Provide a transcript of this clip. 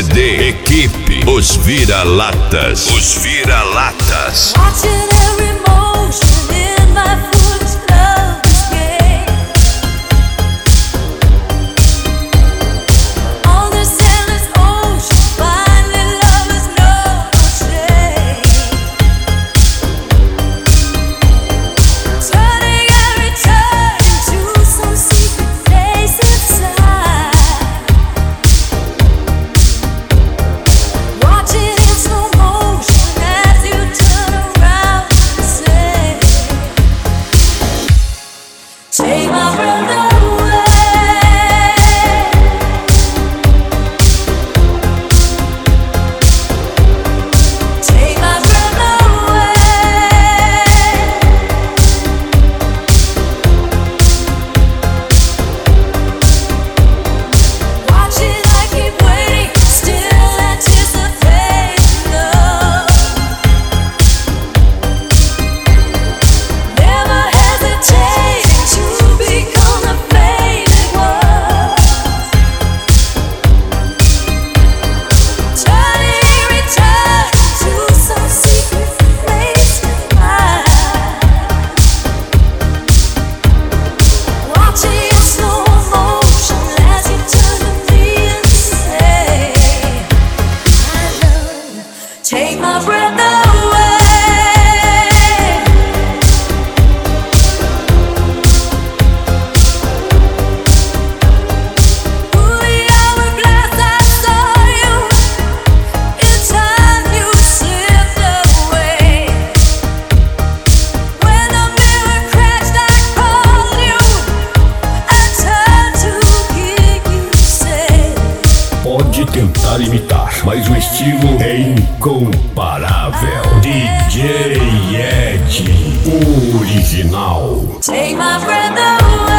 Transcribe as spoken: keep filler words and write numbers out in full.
D, equipe Os Vira-Latas. Os Vira-Latas. Take my breath away. Take my breath away. Watch it, I keep waiting, still anticipating love. Never hesitate to become the faded one. Turning return to some secret place in mind. Watching in slow motion as you turn to me and say, my love, take my breath away. Pode tentar imitar, mas o estilo é incomparável. D J Ed, o original. Take my breath away.